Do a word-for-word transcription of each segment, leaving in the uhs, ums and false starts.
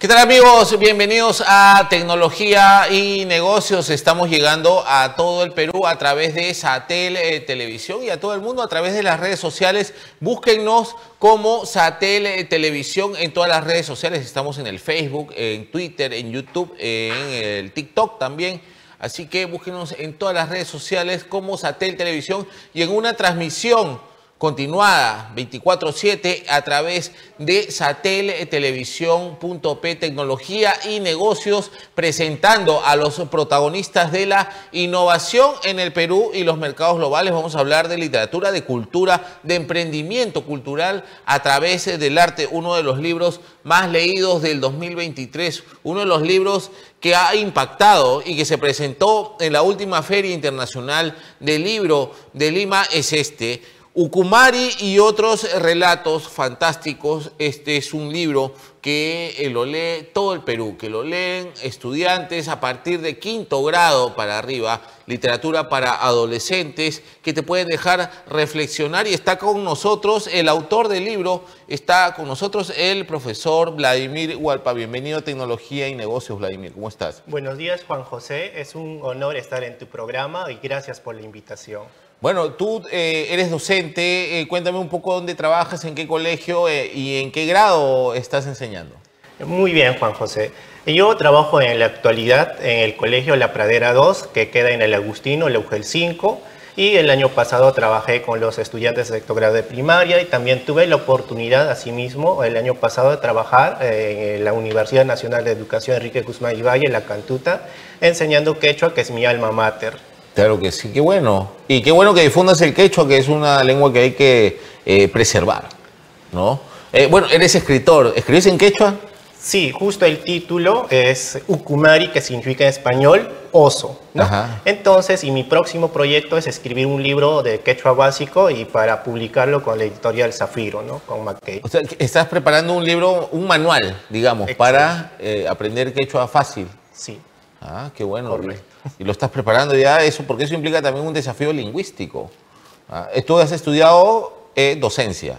¿Qué tal, amigos? Bienvenidos a Tecnología y Negocios. Estamos llegando a todo el Perú a través de Satel eh, Televisión y a todo el mundo a través de las redes sociales. Búsquennos como Satel eh, Televisión en todas las redes sociales. Estamos en el Facebook, en Twitter, en YouTube, en el TikTok también. Así que búsquenos en todas las redes sociales como Satel Televisión y en una transmisión continuada veinticuatro siete a través de sateltelevisión punto pe, tecnología y negocios, presentando a los protagonistas de la innovación en el Perú y los mercados globales. Vamos a hablar de literatura, de cultura, de emprendimiento cultural a través del arte, uno de los libros más leídos del dos mil veintitrés, uno de los libros que ha impactado y que se presentó en la última Feria Internacional del Libro de Lima es este. Ucumari y otros relatos fantásticos. Este es un libro que eh, lo lee todo el Perú, que lo leen estudiantes a partir de quinto grado para arriba, literatura para adolescentes, que te pueden dejar reflexionar. Y está con nosotros el autor del libro, está con nosotros el profesor Vladimir Hualpa. Bienvenido a Tecnología y Negocios, Vladimir. ¿Cómo estás? Buenos días, Juan José. Es un honor estar en tu programa y gracias por la invitación. Bueno, tú eh, eres docente, eh, cuéntame un poco dónde trabajas, en qué colegio eh, y en qué grado estás enseñando. Muy bien, Juan José. Yo trabajo en la actualidad en el Colegio La Pradera dos, que queda en el Agustino, Leugel cinco, y el año pasado trabajé con los estudiantes de sexto grado de primaria y también tuve la oportunidad, asimismo, el año pasado de trabajar en la Universidad Nacional de Educación Enrique Guzmán y Valle, en La Cantuta, enseñando quechua, que es mi alma mater. Claro que sí, qué bueno. Y qué bueno que difundas el quechua, que es una lengua que hay que eh, preservar, ¿no? Eh, bueno, eres escritor. ¿Escribes en quechua? Sí, justo el título es Ucumari, que significa en español oso, ¿no? Ajá. Entonces, y mi próximo proyecto es escribir un libro de quechua básico y para publicarlo con la editorial Zafiro, ¿no? Con Mackay. O sea, estás preparando un libro, un manual, digamos, Exacto. para eh, aprender quechua fácil. Sí. Ah, qué bueno. Correcto. Y lo estás preparando ya, eso, porque eso implica también un desafío lingüístico. Ah, tú has estudiado eh, docencia,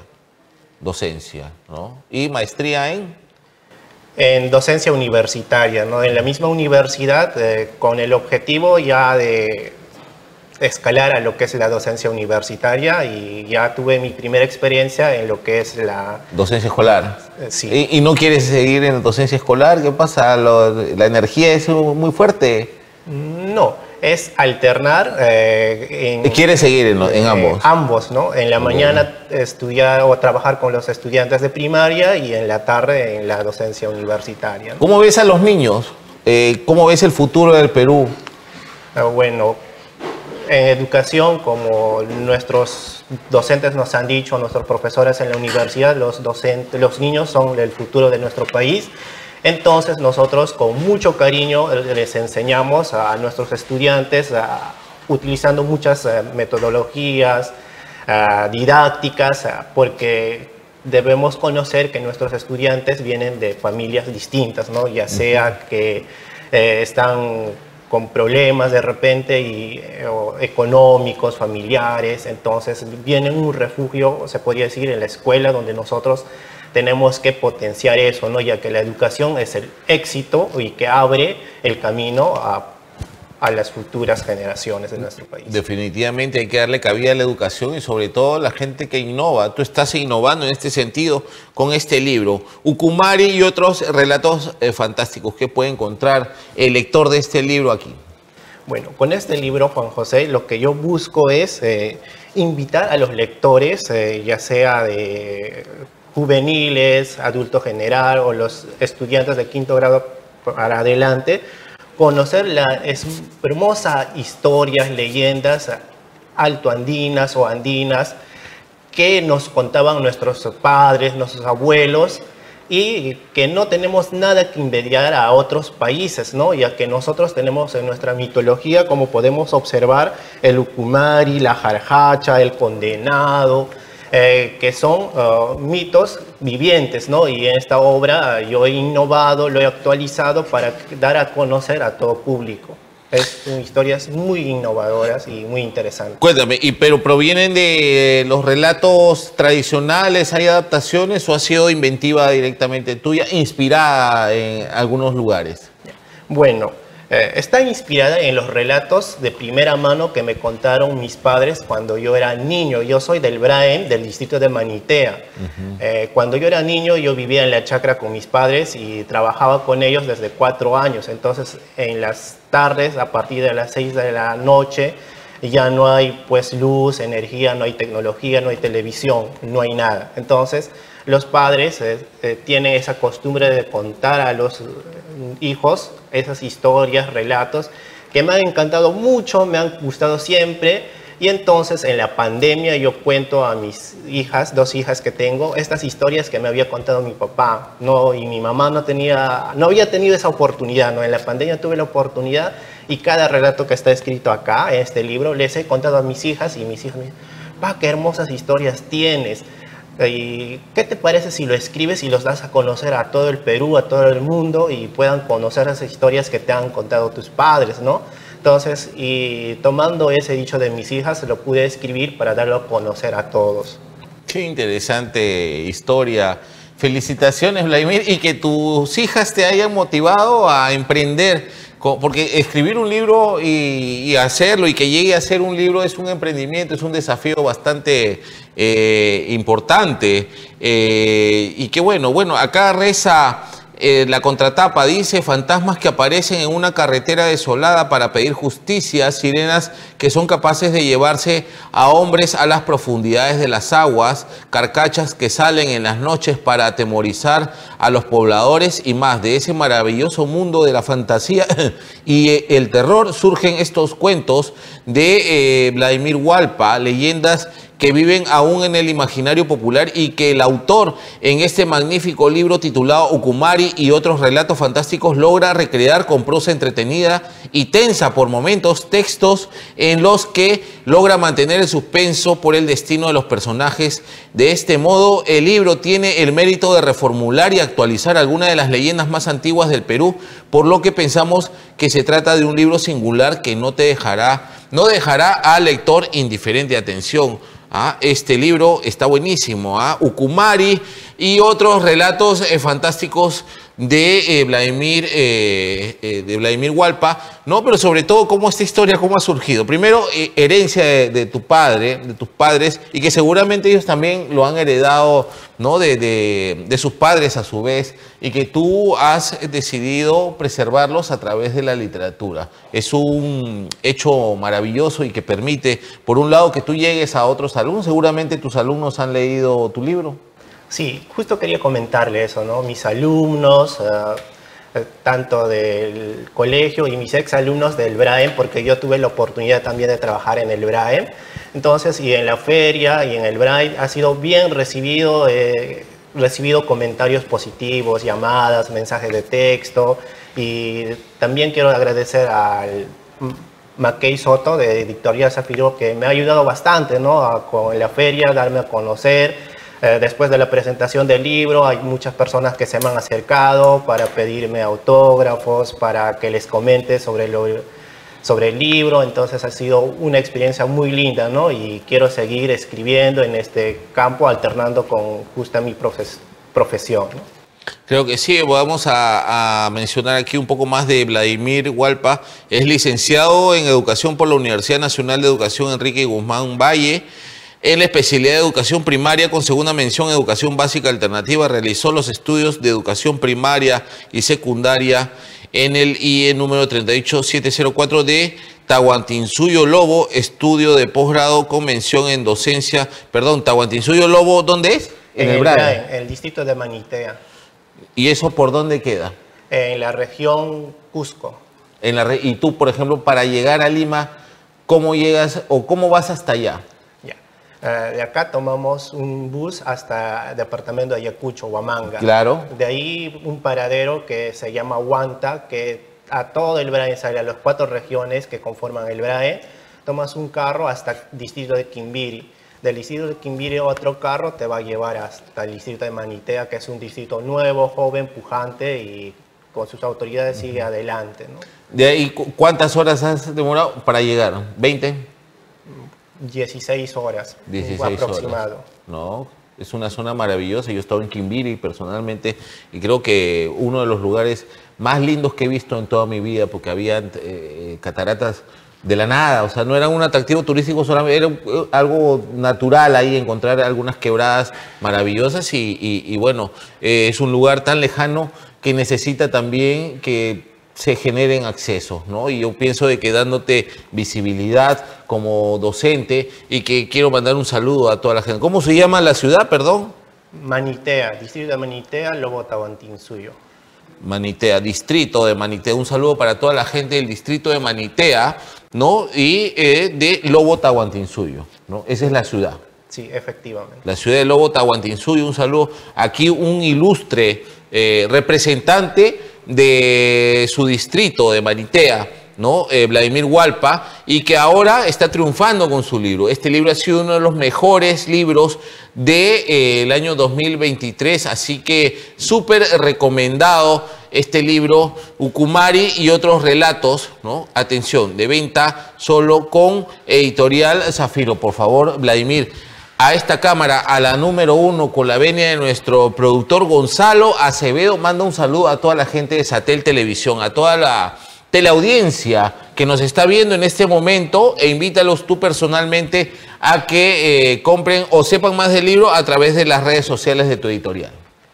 docencia, ¿no? Y maestría en... En docencia universitaria, ¿no? En la misma universidad, eh, con el objetivo ya de escalar a lo que es la docencia universitaria, y ya tuve mi primera experiencia en lo que es la... Docencia escolar. Eh, sí. ¿Y, ¿Y no quieres seguir en docencia escolar? ¿Qué pasa? Lo, ¿La energía es muy fuerte? No, es alternar. Eh, en, ¿Quieres seguir en, en ambos? Eh, ambos, ¿no? En la okay. mañana estudiar o trabajar con los estudiantes de primaria y en la tarde en la docencia universitaria, ¿no? ¿Cómo ves a los niños? Eh, ¿Cómo ves el futuro del Perú? Eh, bueno, en educación, como nuestros docentes nos han dicho, nuestros profesores en la universidad, los, docentes, los niños son el futuro de nuestro país. Entonces nosotros con mucho cariño les enseñamos a nuestros estudiantes a, utilizando muchas uh, metodologías uh, didácticas, uh, porque debemos conocer que nuestros estudiantes vienen de familias distintas, ¿no? Ya sea que eh, están con problemas de repente y, eh, económicos, familiares, entonces vienen un refugio, se podría decir, en la escuela, donde nosotros tenemos que potenciar eso, ¿no? Ya que la educación es el éxito y que abre el camino a, a las futuras generaciones de nuestro país. Definitivamente hay que darle cabida a la educación y sobre todo a la gente que innova. Tú estás innovando en este sentido con este libro, Ucumari y otros relatos eh, fantásticos. ¿Qué puede encontrar el lector de este libro aquí? Bueno, con este libro, Juan José, lo que yo busco es eh, invitar a los lectores, eh, ya sea de juveniles, adulto general o los estudiantes de quinto grado para adelante, conocer las hermosas historias, leyendas altoandinas o andinas que nos contaban nuestros padres, nuestros abuelos, y que no tenemos nada que envidiar a otros países, ¿no? Ya que nosotros tenemos en nuestra mitología, como podemos observar, el Ucumari, la Jarjacha, el Condenado, Eh, que son uh, mitos vivientes, ¿no? Y en esta obra uh, yo he innovado, lo he actualizado para dar a conocer a todo público. Es, son historias muy innovadoras y muy interesantes. Cuéntame, ¿y pero provienen de los relatos tradicionales, hay adaptaciones o ha sido inventiva directamente tuya, inspirada en algunos lugares? Bueno, eh, está inspirada en los relatos de primera mano que me contaron mis padres cuando yo era niño. Yo soy del Braem, del distrito de Manitea. Uh-huh. eh, cuando yo era niño, yo vivía en la chacra con mis padres y trabajaba con ellos desde cuatro años. Entonces, en las tardes, a partir de las seis de la noche, ya no hay pues luz, energía, no hay tecnología, no hay televisión, no hay nada. Entonces, los padres eh, eh, tienen esa costumbre de contar a los hijos esas historias, relatos, que me han encantado mucho, me han gustado siempre. Y entonces en la pandemia yo cuento a mis hijas, dos hijas que tengo, estas historias que me había contado mi papá, ¿no? Y mi mamá no, tenía, no había tenido esa oportunidad, ¿no? En la pandemia tuve la oportunidad y cada relato que está escrito acá, en este libro, les he contado a mis hijas y mis hijas me dicen, pa, qué hermosas historias tienes. ¿Y qué te parece si lo escribes y los das a conocer a todo el Perú, a todo el mundo y puedan conocer esas historias que te han contado tus padres, ¿no? Entonces, y tomando ese dicho de mis hijas, lo pude escribir para darlo a conocer a todos. Qué interesante historia. Felicitaciones, Vladimir, y que tus hijas te hayan motivado a emprender, porque escribir un libro y, y hacerlo y que llegue a ser un libro es un emprendimiento, es un desafío bastante eh, importante. Eh, y que bueno, bueno, acá reza... Eh, la contratapa dice, fantasmas que aparecen en una carretera desolada para pedir justicia, sirenas que son capaces de llevarse a hombres a las profundidades de las aguas, carcachas que salen en las noches para atemorizar a los pobladores y más. De ese maravilloso mundo de la fantasía y eh, el terror surgen estos cuentos de eh, Vladimir Hualpa, leyendas que viven aún en el imaginario popular y que el autor en este magnífico libro titulado Ucumari y otros relatos fantásticos logra recrear con prosa entretenida y tensa por momentos, textos en los que logra mantener el suspenso por el destino de los personajes. De este modo, el libro tiene el mérito de reformular y actualizar algunas de las leyendas más antiguas del Perú, por lo que pensamos que se trata de un libro singular que no te dejará, no dejará al lector indiferente. Atención. Ah, este libro está buenísimo, ¿ah? Ucumari y otros relatos eh, fantásticos de eh, Vladimir eh, eh, de Vladimir Hualpa, ¿no? Pero sobre todo cómo esta historia, cómo ha surgido. Primero, eh, herencia de, de tu padre, de tus padres, y que seguramente ellos también lo han heredado, ¿no? De, de, de sus padres a su vez, y que tú has decidido preservarlos a través de la literatura. Es un hecho maravilloso y que permite, por un lado, que tú llegues a otros alumnos. Seguramente tus alumnos han leído tu libro. Sí, justo quería comentarle eso, ¿no? Mis alumnos, uh, tanto del colegio y mis exalumnos del Braem, porque yo tuve la oportunidad también de trabajar en el Braem. Entonces, y en la feria y en el Braem ha sido bien recibido, eh, recibido comentarios positivos, llamadas, mensajes de texto. Y también quiero agradecer al Mackey Soto de Editorial Zafiro, que me ha ayudado bastante, ¿no? A, con la feria, darme a conocer. Eh, después de la presentación del libro hay muchas personas que se me han acercado para pedirme autógrafos, para que les comente sobre, lo, sobre el libro. Entonces ha sido una experiencia muy linda, ¿no? Y quiero seguir escribiendo en este campo, alternando con justa mi profes, profesión, ¿no? Creo que sí, vamos a, a mencionar aquí un poco más de Vladimir Hualpa. Es licenciado en Educación por la Universidad Nacional de Educación Enrique Guzmán Valle. En la especialidad de Educación Primaria con segunda mención Educación Básica Alternativa, realizó los estudios de Educación Primaria y Secundaria en el I E número treinta y ocho mil setecientos cuatro de Tahuantinsuyo Lobo, estudio de posgrado con mención en docencia. Perdón, Tahuantinsuyo Lobo, ¿dónde es? En, en el Braem, en el distrito de Manitea. ¿Y eso por dónde queda? En la región Cusco. En la re y tú, por ejemplo, para llegar a Lima, ¿cómo llegas o cómo vas hasta allá? Uh, de acá tomamos un bus hasta el departamento de Ayacucho, Huamanga. Claro. De ahí un paradero que se llama Huanta, que a todo el Braem sale, a las cuatro regiones que conforman el Braem. Tomas un carro hasta el distrito de Quimbiri. Del distrito de Quimbiri otro carro te va a llevar hasta el distrito de Manitea, que es un distrito nuevo, joven, pujante y con sus autoridades sigue adelante, ¿no? ¿De ahí cuántas horas has demorado para llegar? ¿veinte? dieciséis horas, dieciséis aproximado. Horas. No, es una zona maravillosa. Yo he estado en Quimbiri personalmente y creo que uno de los lugares más lindos que he visto en toda mi vida, porque había eh, cataratas de la nada, o sea, no era un atractivo turístico solamente, era algo natural ahí, encontrar algunas quebradas maravillosas y, y, y bueno, eh, es un lugar tan lejano que necesita también que se generen accesos, ¿no? Y yo pienso de que dándote visibilidad como docente y que quiero mandar un saludo a toda la gente. ¿Cómo se llama la ciudad, perdón? Manitea, distrito de Manitea, Lobo Tahuantinsuyo. Manitea, distrito de Manitea. Un saludo para toda la gente del distrito de Manitea, ¿no? Y eh, de Lobo Tahuantinsuyo, ¿no? Esa es la ciudad. Sí, efectivamente. La ciudad de Lobo Tahuantinsuyo. Un saludo. Aquí un ilustre eh, representante de su distrito de Manitea, ¿no? Eh, Vladimir Hualpa, y que ahora está triunfando con su libro. Este libro ha sido uno de los mejores libros del de, eh, año dos mil veintitrés, así que súper recomendado este libro, Ucumari y otros relatos, ¿no? Atención, de venta solo con Editorial Zafiro. Por favor, Vladimir, a esta cámara, a la número uno, con la venia de nuestro productor Gonzalo Acevedo, manda un saludo a toda la gente de Satel Televisión, a toda la teleaudiencia que nos está viendo en este momento, e invítalos tú personalmente a que eh, compren o sepan más del libro a través de las redes sociales de tu editorial.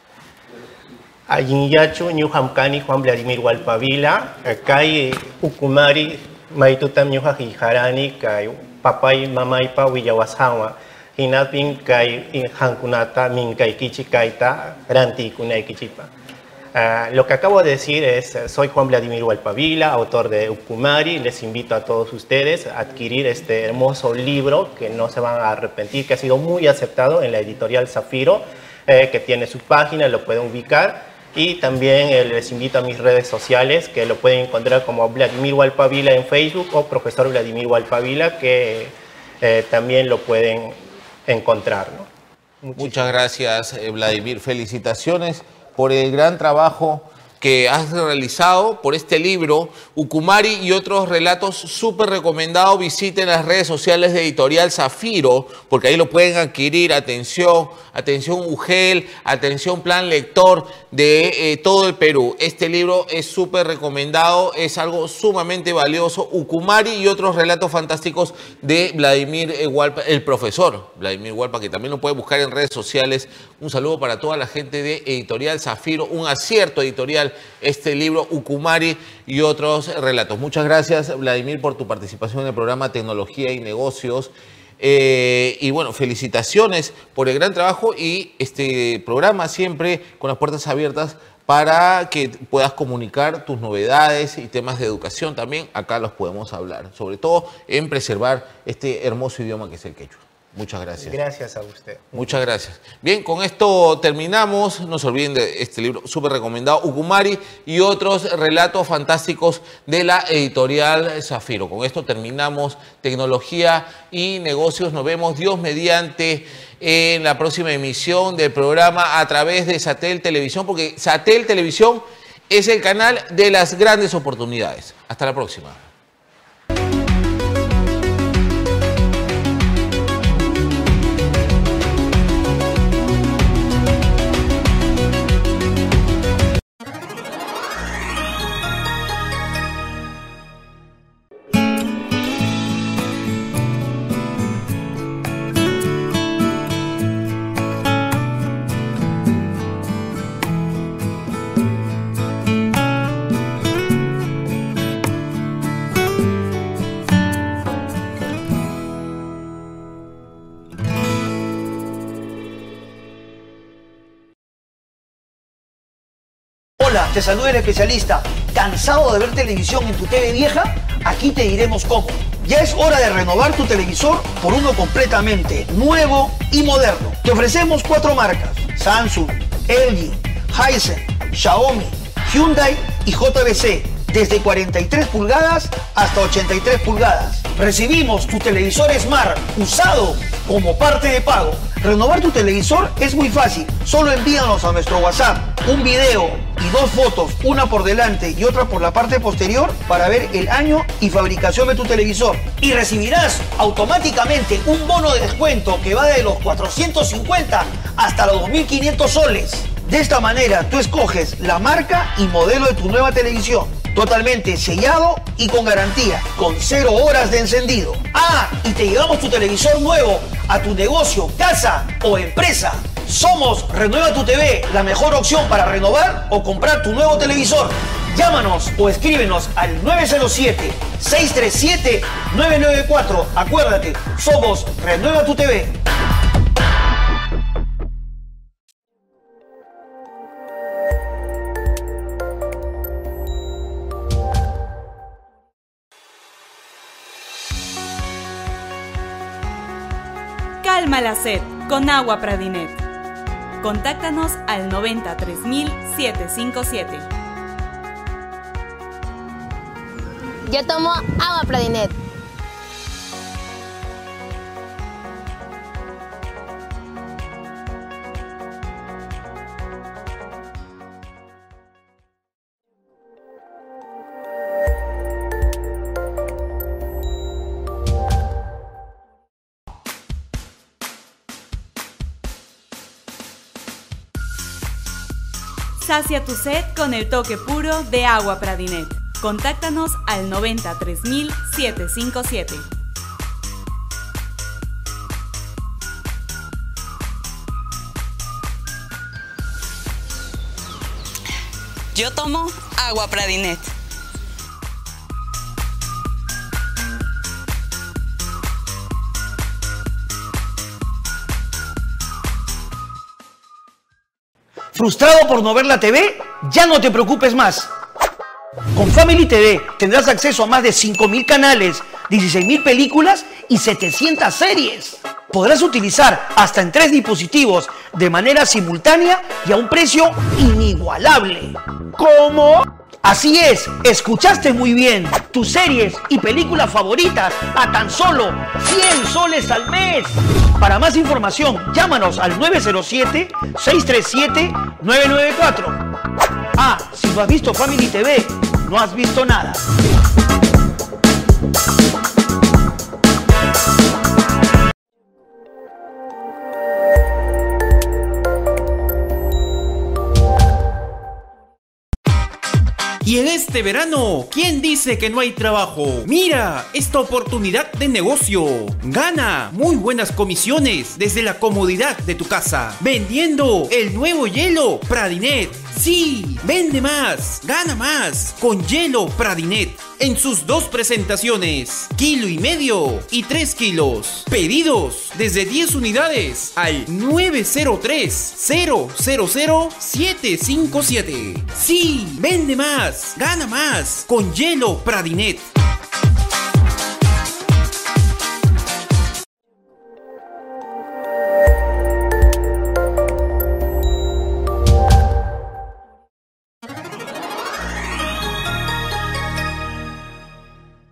Ayinyachu, Ñuhamkani, Juan Vladimir Hualpavila, Kai Ucumari, Maitutam Ñuhajijarani, Kai Papay Mamaipa Willawasawa, Hinapin Kai Hankunata, Minkai Kichikaita, Ranti Kunai Kichipa. Uh, lo que acabo de decir es, soy Juan Vladimir Hualpavila, autor de Ucumari. Les invito a todos ustedes a adquirir este hermoso libro que no se van a arrepentir, que ha sido muy aceptado en la editorial Zafiro, eh, que tiene su página, lo pueden ubicar. Y también eh, les invito a mis redes sociales, que lo pueden encontrar como Vladimir Hualpavila en Facebook o Profesor Vladimir Hualpavila, que eh, también lo pueden encontrar, ¿no? Muchas gracias, eh, Vladimir. Felicitaciones por el gran trabajo que has realizado, por este libro, Ucumari y otros relatos súper recomendados. Visiten las redes sociales de Editorial Zafiro, porque ahí lo pueden adquirir. Atención, atención U G E L, atención Plan Lector de eh, todo el Perú. Este libro es súper recomendado, es algo sumamente valioso. Ucumari y otros relatos fantásticos de Vladimir Hualpa, el profesor Vladimir Hualpa, que también lo puede buscar en redes sociales. Un saludo para toda la gente de Editorial Zafiro, un acierto editorial este libro, Ucumari y otros relatos. Muchas gracias, Vladimir, por tu participación en el programa Tecnología y Negocios. Eh, y bueno, felicitaciones por el gran trabajo y este programa siempre con las puertas abiertas para que puedas comunicar tus novedades y temas de educación también. Acá los podemos hablar, sobre todo en preservar este hermoso idioma que es el quechua. Muchas gracias. Gracias a usted. Muchas gracias. Bien, con esto terminamos. No se olviden de este libro súper recomendado, Ucumari y otros relatos fantásticos de la editorial Zafiro. Con esto terminamos Tecnología y Negocios. Nos vemos, Dios mediante, en la próxima emisión del programa a través de Satel Televisión, porque Satel Televisión es el canal de las grandes oportunidades. Hasta la próxima. Hola, te saluda el especialista. ¿Cansado de ver televisión en tu T V vieja? Aquí te diremos cómo. Ya es hora de renovar tu televisor por uno completamente nuevo y moderno. Te ofrecemos cuatro marcas: Samsung, L G, Hisense, Xiaomi, Hyundai y J B C. Desde cuarenta y tres pulgadas hasta ochenta y tres pulgadas. Recibimos tu televisor Smart usado como parte de pago. Renovar tu televisor es muy fácil. Solo envíanos a nuestro WhatsApp un video y dos fotos, una por delante y otra por la parte posterior para ver el año y fabricación de tu televisor. Y recibirás automáticamente un bono de descuento que va de los cuatrocientos cincuenta hasta los dos mil quinientos soles. De esta manera tú escoges la marca y modelo de tu nueva televisión. Totalmente sellado y con garantía, con cero horas de encendido. Ah, y te llevamos tu televisor nuevo a tu negocio, casa o empresa. Somos Renueva tu T V, la mejor opción para renovar o comprar tu nuevo televisor. Llámanos o escríbenos al nueve cero siete, seis tres siete, nueve nueve cuatro. Acuérdate, somos Renueva tu T V. Calma la sed con agua Pradinet. Contáctanos al noventa tres mil setecientos cincuenta y siete. Yo tomo agua Pradinet. Sacia tu sed con el toque puro de agua Pradinet. Contáctanos al noventa tres mil setecientos cincuenta y siete. Yo tomo agua Pradinet. ¿Frustrado por no ver la T V? Ya no te preocupes más. Con Family T V tendrás acceso a más de cinco mil canales, dieciséis mil películas y setecientas series. Podrás utilizar hasta en tres dispositivos de manera simultánea y a un precio inigualable. ¿Cómo? Así es, escuchaste muy bien. Tus series y películas favoritas a tan solo cien soles al mes. Para más información, llámanos al nueve cero siete, seis tres siete, nueve nueve cuatro. Ah, si no has visto Family T V, no has visto nada. Y en este verano, ¿quién dice que no hay trabajo? Mira, esta oportunidad de negocio. Gana muy buenas comisiones desde la comodidad de tu casa, vendiendo el nuevo hielo Pradinet. Sí, vende más, gana más con hielo Pradinet en sus dos presentaciones, kilo y medio y tres kilos. Pedidos desde diez unidades al nueve cero tres, cero cero cero, siete cinco siete. Sí, vende más, gana más con hielo Pradinet.